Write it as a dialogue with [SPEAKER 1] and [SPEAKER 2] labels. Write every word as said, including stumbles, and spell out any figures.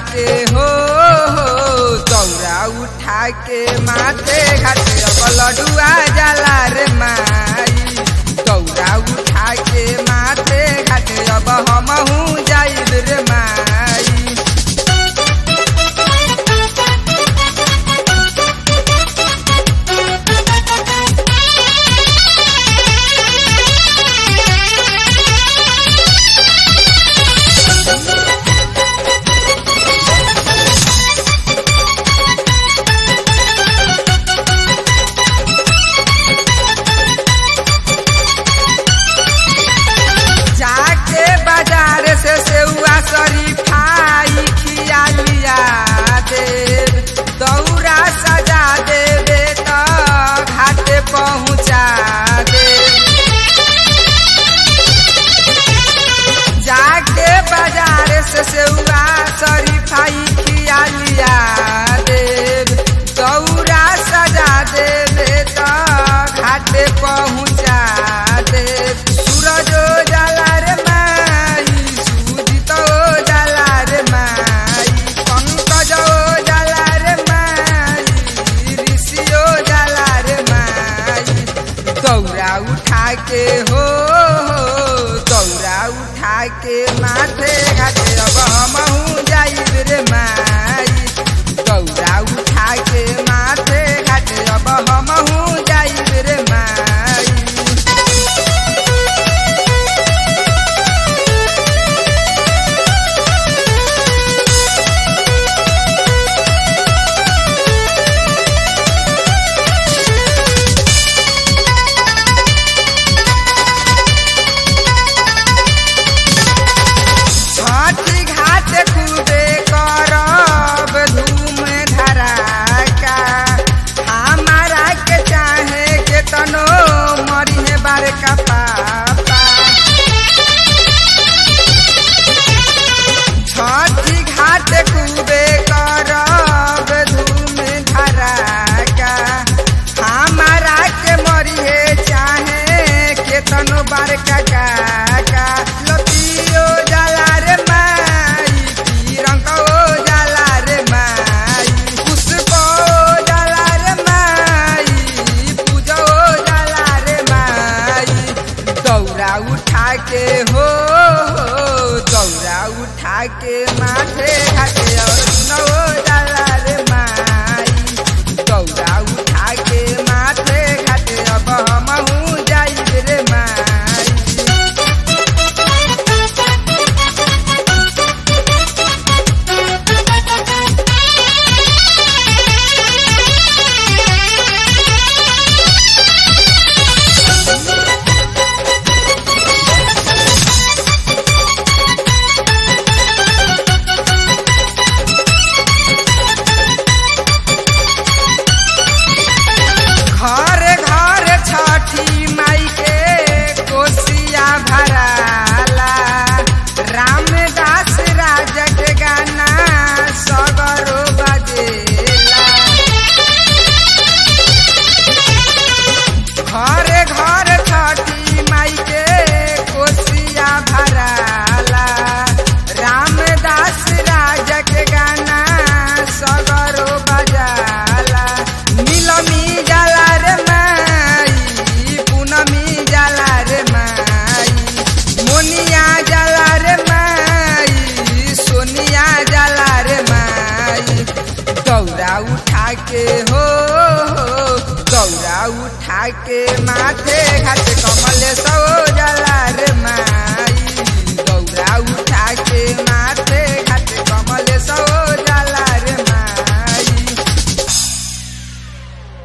[SPEAKER 1] के हो दौरा उठा के माथे घाटे अब लडुआ जाला रे माई। दौरा उठा के माथे घाटे अब हमहू जाइब रे माई। शरीफाई खिया लिया देव दौरा सजा देवे तो घाटे पहुँचा दे। जाके बाजार से सेउआ शरीफाई खिया लिया देव दौरा सजा देवे तो घाटे पहुँचा दे। सूरज जाला रे उठा के हो दौरा उठा के माथे घाटे अब हमहू जाइब रे माई। दौरा उठा के माथे घाटे अब हमहू जाइब रे माई। छठी घाट खूबे करब धूम धड़ाका हमारा के मरिए चाहे केतनो बड़का काका। लतियो जाला रे माई तिरंगा जाला रे माई। पुष्पो जाला रे माई पूजो जाला रे माई। दौरा उठा के हो दौरा उठा के माथे घाटे और नौ जाला रे माई। दौरा उठा के माथे घाटे अब हमहू जाइब रे माई। घरे घरे छठी माई के कोसिया भराला रामदास राजा के गाना सगरो बजेला। घरे घरे छठी माई के कोसिया भराला रामदास राजा के गाना सगरो बजाला। नीलमी जाला रे माई पूनमी जाला रे माई। मोनिया जाला रे माई सोनिया जाला रे माई। दौरा उठा के हो दौरा उठा के माथे घाटे कमले सो जाला रे माई।